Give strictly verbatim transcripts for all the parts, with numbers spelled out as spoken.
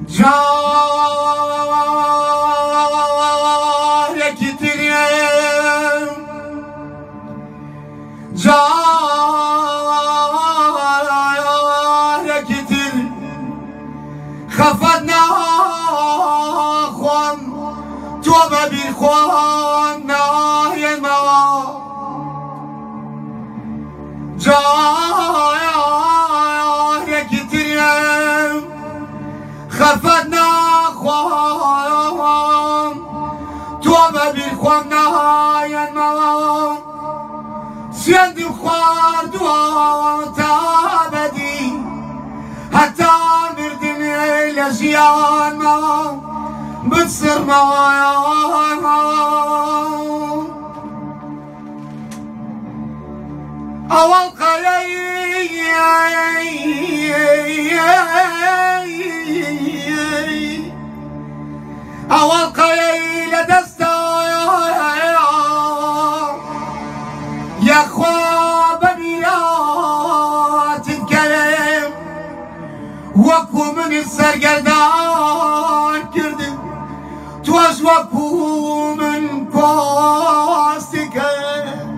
جارێکی ترێم جارێکی تر خەفەت ناخۆم تۆ بە بیرخۆم نایەمەوە جارێکی ترێم خەفەت ناخۆم تۆ بە بیرخۆم نایەمەوە سوێندم خواردووە تا بەدی هەتا مردنێ لە ژیانمەوە بچڕمەوە ئەوەڵ قەلەی ئەوەڵ قەلەی لە دەستە یەخوا بە میراتت کەرێم وەکو منت سەرگەردان کردم تۆش وەکو من کۆستی کەرێم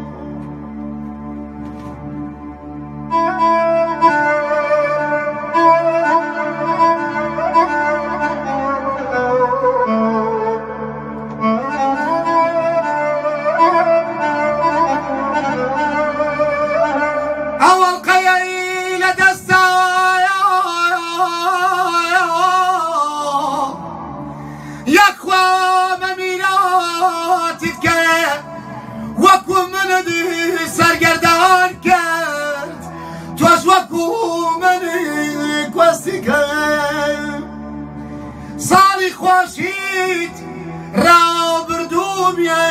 سەرگەردان کرد تۆش وەکو منی کۆستی کرد ساڵی خۆشیت ڕابردوومیە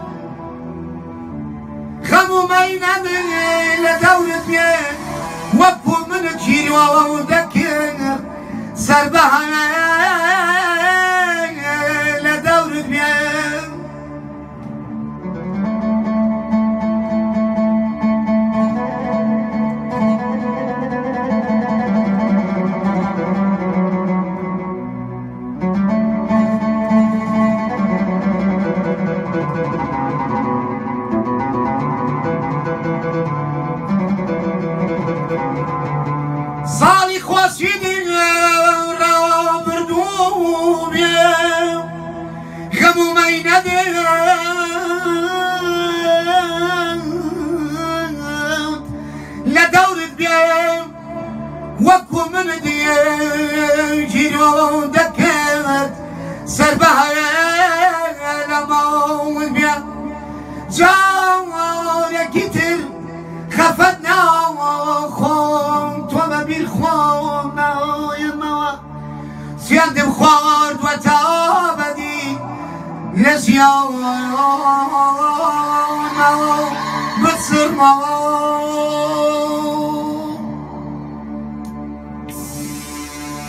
خەم و مەینەمێ لە دەورت بێ وەکو منت گیرەوە و دەکرد سەر بەهەمە لە دەورت بێ ساڵی خۆشیدی ڕابردوومیە غەم و مەینەدێ لە دەورت بێ وەکو منت گیرۆ دەکەوێت سەر بەهەیە لە ماوت بێ جارێکی تر خەفەت ناخۆم تۆ بە بیرخۆم نایەمەوە سوێندم خواردووە تا بەدی لە ژیانمەوە بچڕمەوە